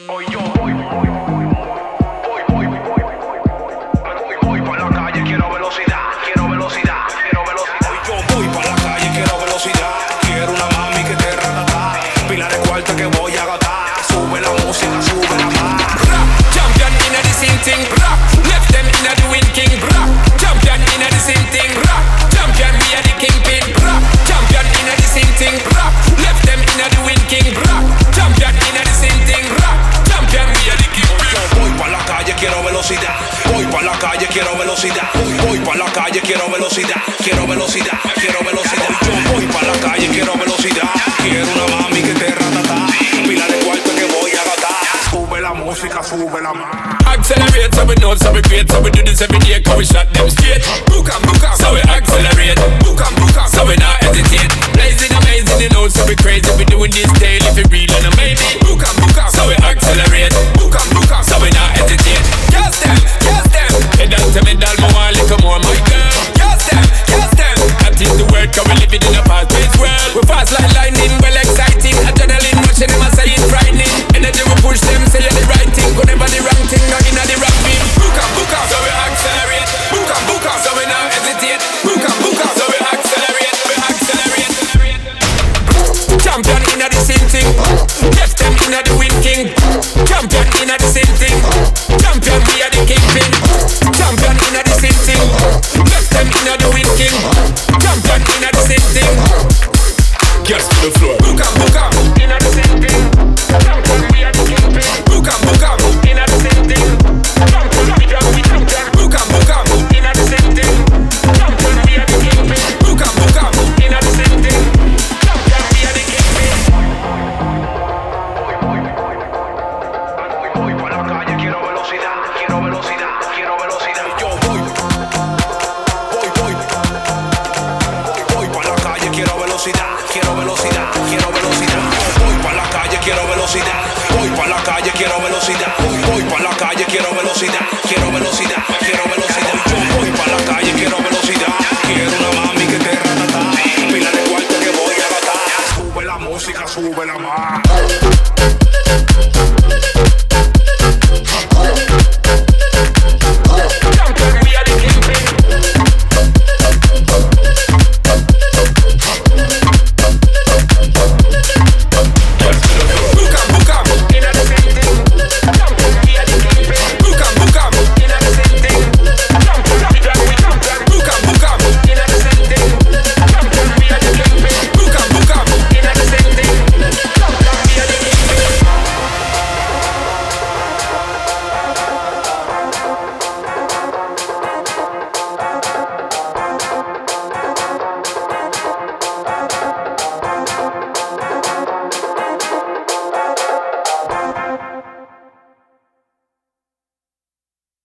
Hoy yo voy pa' la calle, quiero velocidad, quiero velocidad, quiero velocidad. Hoy yo voy pa' la calle, quiero velocidad, quiero una mami que te ratata, pila de cuarto que voy a gastar, sube la música, sube la más. Champion inna the same thing, left them inna the win king, champion inna the same thing, champion we are the kingpin, champion inna the same thing, left them inna the win king, champion inna the same thing, champion we are the kingpin. Yo voy pa' la calle, quiero velocidad, voy pa' la calle, quiero velocidad, voy pa' la calle, quiero velocidad, quiero velocidad, quiero velocidad. Yo voy pa' la calle, quiero velocidad, quiero una mami que te ratata, pila de cuarto que voy a gastar, sube la música, sube la más. Accelerate, so we know, so we create, so we do this every day, cause we shot them straight. Book 'em, so we accelerate. Book 'em, so we not hesitate. Blazing amazing, you know, so we crazy. We doing this daily, if it real and a maybe. Book 'em, so we accelerate. Book 'em, so we not hesitate. Yes them, pedal to medal, more, little more, my girl. Yes them, that is the word, cause we living in a fast-paced world. We fast like lightning, well exciting. Adrenaline rushing, them a say it frightening. Energy we push them, say you're the right thing, go never the wrong thing, not inna the wrong beat. Book 'em, so we accelerate. Book 'em, so we not hesitate. Book 'em, so we accelerate. We accelerate. Champion inna the same thing, left them inna the win king. Champion inna the same thing, champion we are the kingpin. Champion inna the same thing, left them inna the win king. Champion inna the same thing. Girls to the floor. Book 'em, inna the same thing. Champion we are the kingpin. Book 'em, inna the same thing. Champion we are the kingpin. Book 'em, inna the same thing. Champion we are the kingpin. Book 'em, inna the same thing. Champion we are the kingpin. Voy pa' la calle, quiero velocidad, quiero velocidad, quiero velocidad. Yo voy pa' la calle, quiero velocidad, quiero velocidad, quiero velocidad. Voy pa' la calle, quiero velocidad, voy pa' la calle, quiero velocidad, voy pa' la calle, quiero velocidad, quiero velocidad, quiero velocidad. Yo voy pa' la calle, quiero velocidad, quiero una mami que te ratata, pila de cuarto que voy a gastar, sube la música, sube la más.